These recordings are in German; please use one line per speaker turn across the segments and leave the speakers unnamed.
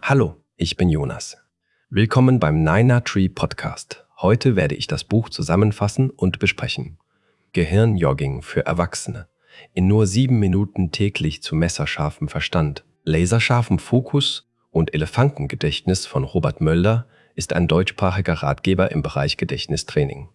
Hallo, ich bin Jonas. Willkommen beim Niner Tree Podcast. Heute werde ich das Buch zusammenfassen und besprechen. Gehirnjogging für Erwachsene. In nur 7 Minuten täglich zu messerscharfem Verstand, laserscharfem Fokus und Elefantengedächtnis von Robert Mölder ist ein deutschsprachiger Ratgeber im Bereich Gedächtnistraining.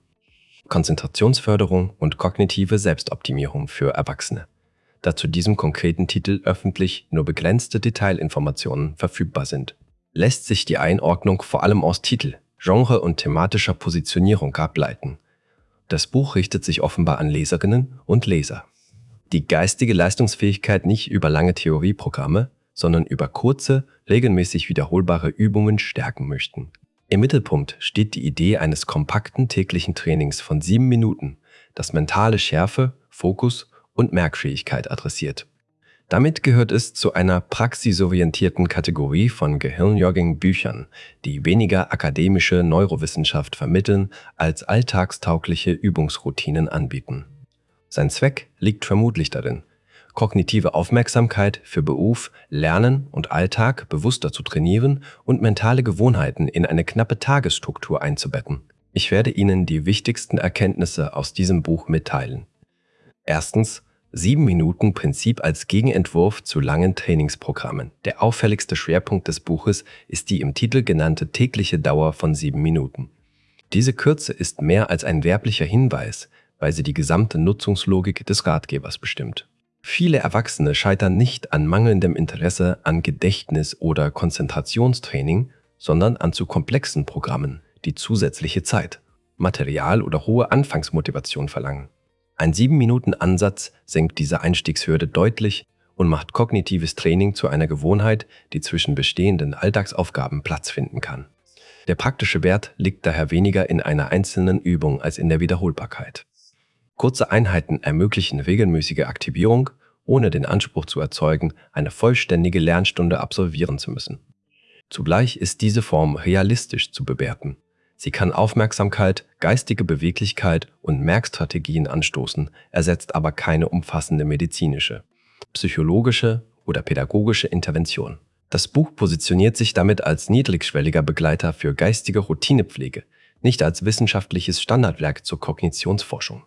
Konzentrationsförderung und kognitive Selbstoptimierung für Erwachsene. Da zu diesem konkreten Titel öffentlich nur begrenzte Detailinformationen verfügbar sind, lässt sich die Einordnung vor allem aus Titel, Genre und thematischer Positionierung ableiten. Das Buch richtet sich offenbar an Leserinnen und Leser, die geistige Leistungsfähigkeit nicht über lange Theorieprogramme, sondern über kurze, regelmäßig wiederholbare Übungen stärken möchten. Im Mittelpunkt steht die Idee eines kompakten täglichen Trainings von 7 Minuten, das mentale Schärfe, Fokus und Merkfähigkeit adressiert. Damit gehört es zu einer praxisorientierten Kategorie von Gehirnjogging-Büchern, die weniger akademische Neurowissenschaft vermitteln, als alltagstaugliche Übungsroutinen anbieten. Sein Zweck liegt vermutlich darin, kognitive Aufmerksamkeit für Beruf, Lernen und Alltag bewusster zu trainieren und mentale Gewohnheiten in eine knappe Tagesstruktur einzubetten. Ich werde Ihnen die wichtigsten Erkenntnisse aus diesem Buch mitteilen. Erstens, 7-Minuten-Prinzip als Gegenentwurf zu langen Trainingsprogrammen. Der auffälligste Schwerpunkt des Buches ist die im Titel genannte tägliche Dauer von 7 Minuten. Diese Kürze ist mehr als ein werblicher Hinweis, weil sie die gesamte Nutzungslogik des Ratgebers bestimmt. Viele Erwachsene scheitern nicht an mangelndem Interesse an Gedächtnis- oder Konzentrationstraining, sondern an zu komplexen Programmen, die zusätzliche Zeit, Material oder hohe Anfangsmotivation verlangen. Ein 7-Minuten-Ansatz senkt diese Einstiegshürde deutlich und macht kognitives Training zu einer Gewohnheit, die zwischen bestehenden Alltagsaufgaben Platz finden kann. Der praktische Wert liegt daher weniger in einer einzelnen Übung als in der Wiederholbarkeit. Kurze Einheiten ermöglichen regelmäßige Aktivierung, ohne den Anspruch zu erzeugen, eine vollständige Lernstunde absolvieren zu müssen. Zugleich ist diese Form realistisch zu bewerten. Sie kann Aufmerksamkeit, geistige Beweglichkeit und Merkstrategien anstoßen, ersetzt aber keine umfassende medizinische, psychologische oder pädagogische Intervention. Das Buch positioniert sich damit als niedrigschwelliger Begleiter für geistige Routinepflege, nicht als wissenschaftliches Standardwerk zur Kognitionsforschung.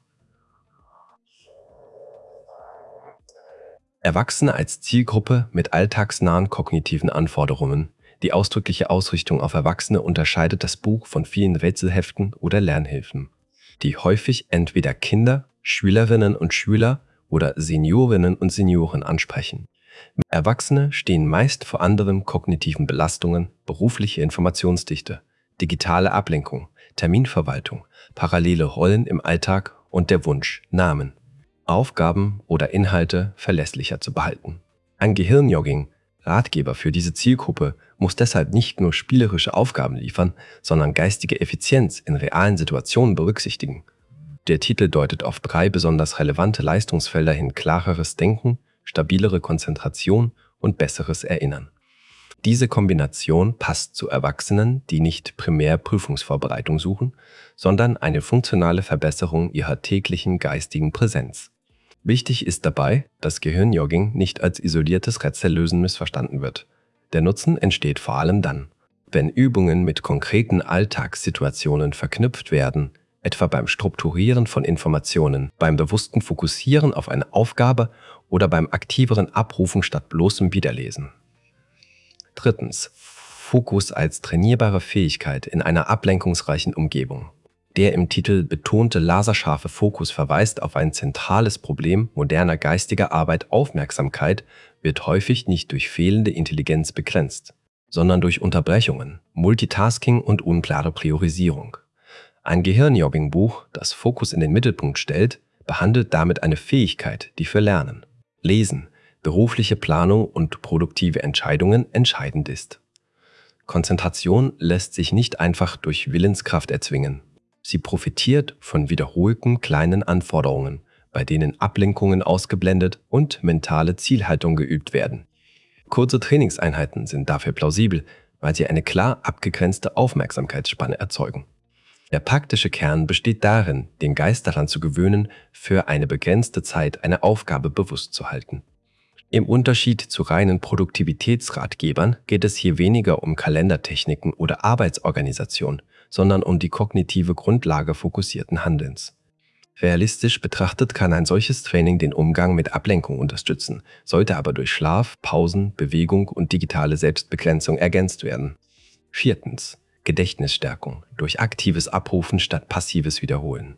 Erwachsene als Zielgruppe mit alltagsnahen kognitiven Anforderungen. Die ausdrückliche Ausrichtung auf Erwachsene unterscheidet das Buch von vielen Rätselheften oder Lernhilfen, die häufig entweder Kinder, Schülerinnen und Schüler oder Seniorinnen und Senioren ansprechen. Erwachsene stehen meist vor anderen kognitiven Belastungen, berufliche Informationsdichte, digitale Ablenkung, Terminverwaltung, parallele Rollen im Alltag und der Wunsch, Namen, Aufgaben oder Inhalte verlässlicher zu behalten. Ein Gehirnjogging, Ratgeber für diese Zielgruppe, muss deshalb nicht nur spielerische Aufgaben liefern, sondern geistige Effizienz in realen Situationen berücksichtigen. Der Titel deutet auf 3 besonders relevante Leistungsfelder hin: klareres Denken, stabilere Konzentration und besseres Erinnern. Diese Kombination passt zu Erwachsenen, die nicht primär Prüfungsvorbereitung suchen, sondern eine funktionale Verbesserung ihrer täglichen geistigen Präsenz. Wichtig ist dabei, dass Gehirnjogging nicht als isoliertes Rätsellösen missverstanden wird. Der Nutzen entsteht vor allem dann, wenn Übungen mit konkreten Alltagssituationen verknüpft werden, etwa beim Strukturieren von Informationen, beim bewussten Fokussieren auf eine Aufgabe oder beim aktiveren Abrufen statt bloßem Wiederlesen. Drittens, Fokus als trainierbare Fähigkeit in einer ablenkungsreichen Umgebung. Der im Titel betonte laserscharfe Fokus verweist auf ein zentrales Problem moderner geistiger Arbeit. Aufmerksamkeit wird häufig nicht durch fehlende Intelligenz begrenzt, sondern durch Unterbrechungen, Multitasking und unklare Priorisierung. Ein Gehirnjogging-Buch, das Fokus in den Mittelpunkt stellt, behandelt damit eine Fähigkeit, die für Lernen, Lesen, berufliche Planung und produktive Entscheidungen entscheidend ist. Konzentration lässt sich nicht einfach durch Willenskraft erzwingen. Sie profitiert von wiederholten kleinen Anforderungen, bei denen Ablenkungen ausgeblendet und mentale Zielhaltung geübt werden. Kurze Trainingseinheiten sind dafür plausibel, weil sie eine klar abgegrenzte Aufmerksamkeitsspanne erzeugen. Der praktische Kern besteht darin, den Geist daran zu gewöhnen, für eine begrenzte Zeit eine Aufgabe bewusst zu halten. Im Unterschied zu reinen Produktivitätsratgebern geht es hier weniger um Kalendertechniken oder Arbeitsorganisation, sondern um die kognitive Grundlage fokussierten Handelns. Realistisch betrachtet kann ein solches Training den Umgang mit Ablenkung unterstützen, sollte aber durch Schlaf, Pausen, Bewegung und digitale Selbstbegrenzung ergänzt werden. 4. Gedächtnisstärkung durch aktives Abrufen statt passives Wiederholen.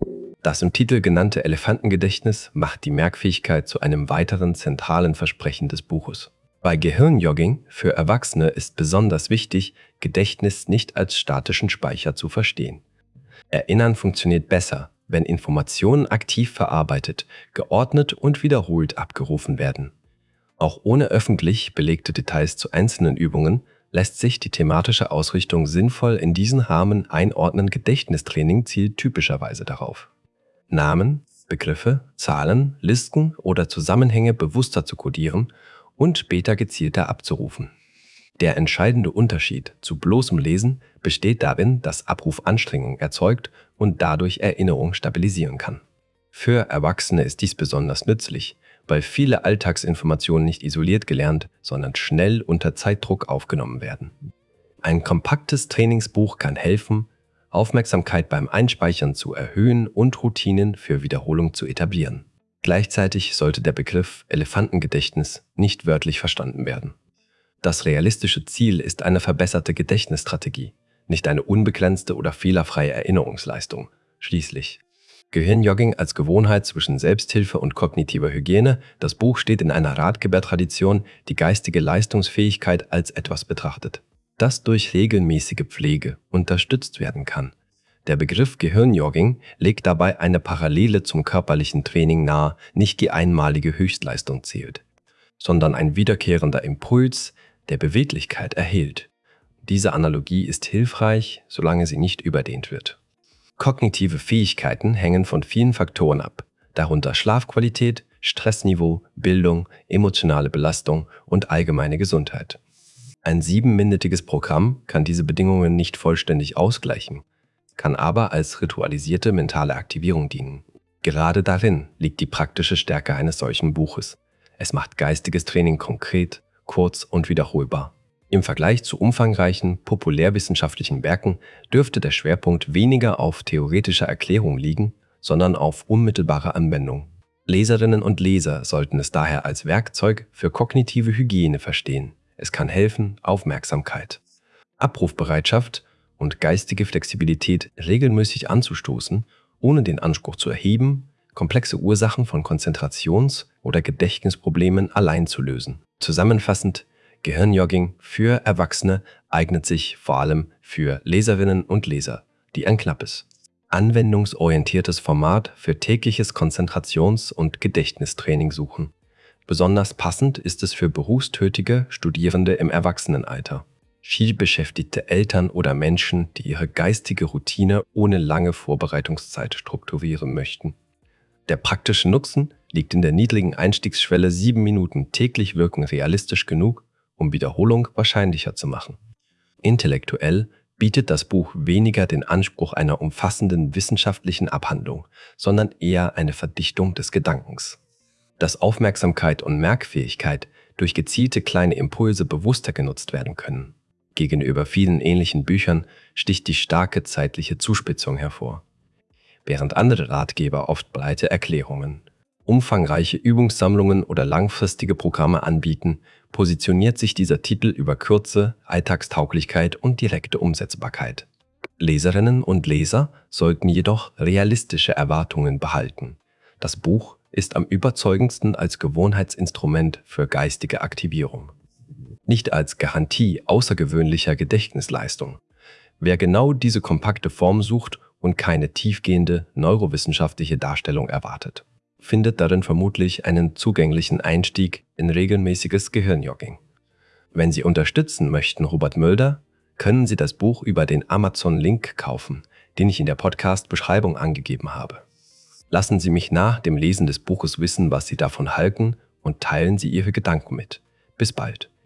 Das im Titel genannte Elefantengedächtnis macht die Merkfähigkeit zu einem weiteren zentralen Versprechen des Buches. Bei Gehirnjogging für Erwachsene ist besonders wichtig, Gedächtnis nicht als statischen Speicher zu verstehen. Erinnern funktioniert besser, wenn Informationen aktiv verarbeitet, geordnet und wiederholt abgerufen werden. Auch ohne öffentlich belegte Details zu einzelnen Übungen lässt sich die thematische Ausrichtung sinnvoll in diesen Rahmen einordnen. Gedächtnistraining zielt typischerweise darauf, Namen, Begriffe, Zahlen, Listen oder Zusammenhänge bewusster zu kodieren und später gezielter abzurufen. Der entscheidende Unterschied zu bloßem Lesen besteht darin, dass Abruf Anstrengung erzeugt und dadurch Erinnerung stabilisieren kann. Für Erwachsene ist dies besonders nützlich, weil viele Alltagsinformationen nicht isoliert gelernt, sondern schnell unter Zeitdruck aufgenommen werden. Ein kompaktes Trainingsbuch kann helfen, Aufmerksamkeit beim Einspeichern zu erhöhen und Routinen für Wiederholung zu etablieren. Gleichzeitig sollte der Begriff Elefantengedächtnis nicht wörtlich verstanden werden. Das realistische Ziel ist eine verbesserte Gedächtnisstrategie, nicht eine unbegrenzte oder fehlerfreie Erinnerungsleistung. Schließlich Gehirnjogging als Gewohnheit zwischen Selbsthilfe und kognitiver Hygiene. Das Buch steht in einer Ratgebertradition, die geistige Leistungsfähigkeit als etwas betrachtet, das durch regelmäßige Pflege unterstützt werden kann. Der Begriff Gehirnjogging legt dabei eine Parallele zum körperlichen Training nahe, nicht die einmalige Höchstleistung zählt, sondern ein wiederkehrender Impuls, der Beweglichkeit erhält. Diese Analogie ist hilfreich, solange sie nicht überdehnt wird. Kognitive Fähigkeiten hängen von vielen Faktoren ab, darunter Schlafqualität, Stressniveau, Bildung, emotionale Belastung und allgemeine Gesundheit. Ein 7-minütiges Programm kann diese Bedingungen nicht vollständig ausgleichen, kann aber als ritualisierte mentale Aktivierung dienen. Gerade darin liegt die praktische Stärke eines solchen Buches. Es macht geistiges Training konkret, kurz und wiederholbar. Im Vergleich zu umfangreichen, populärwissenschaftlichen Werken dürfte der Schwerpunkt weniger auf theoretischer Erklärung liegen, sondern auf unmittelbarer Anwendung. Leserinnen und Leser sollten es daher als Werkzeug für kognitive Hygiene verstehen. Es kann helfen, Aufmerksamkeit, Abrufbereitschaft und geistige Flexibilität regelmäßig anzustoßen, ohne den Anspruch zu erheben, komplexe Ursachen von Konzentrations- oder Gedächtnisproblemen allein zu lösen. Zusammenfassend, Gehirnjogging für Erwachsene eignet sich vor allem für Leserinnen und Leser, die ein knappes, anwendungsorientiertes Format für tägliches Konzentrations- und Gedächtnistraining suchen. Besonders passend ist es für berufstätige Studierende im Erwachsenenalter, vielbeschäftigte Eltern oder Menschen, die ihre geistige Routine ohne lange Vorbereitungszeit strukturieren möchten. Der praktische Nutzen liegt in der niedrigen Einstiegsschwelle. 7 Minuten täglich wirken realistisch genug, um Wiederholung wahrscheinlicher zu machen. Intellektuell bietet das Buch weniger den Anspruch einer umfassenden wissenschaftlichen Abhandlung, sondern eher eine Verdichtung des Gedankens. Dass Aufmerksamkeit und Merkfähigkeit durch gezielte kleine Impulse bewusster genutzt werden können. Gegenüber vielen ähnlichen Büchern sticht die starke zeitliche Zuspitzung hervor. Während andere Ratgeber oft breite Erklärungen, umfangreiche Übungssammlungen oder langfristige Programme anbieten, positioniert sich dieser Titel über Kürze, Alltagstauglichkeit und direkte Umsetzbarkeit. Leserinnen und Leser sollten jedoch realistische Erwartungen behalten. Das Buch ist am überzeugendsten als Gewohnheitsinstrument für geistige Aktivierung, nicht als Garantie außergewöhnlicher Gedächtnisleistung. Wer genau diese kompakte Form sucht und keine tiefgehende neurowissenschaftliche Darstellung erwartet, findet darin vermutlich einen zugänglichen Einstieg in regelmäßiges Gehirnjogging. Wenn Sie unterstützen möchten, Robert Mölder, können Sie das Buch über den Amazon-Link kaufen, den ich in der Podcast-Beschreibung angegeben habe. Lassen Sie mich nach dem Lesen des Buches wissen, was Sie davon halten, und teilen Sie Ihre Gedanken mit. Bis bald.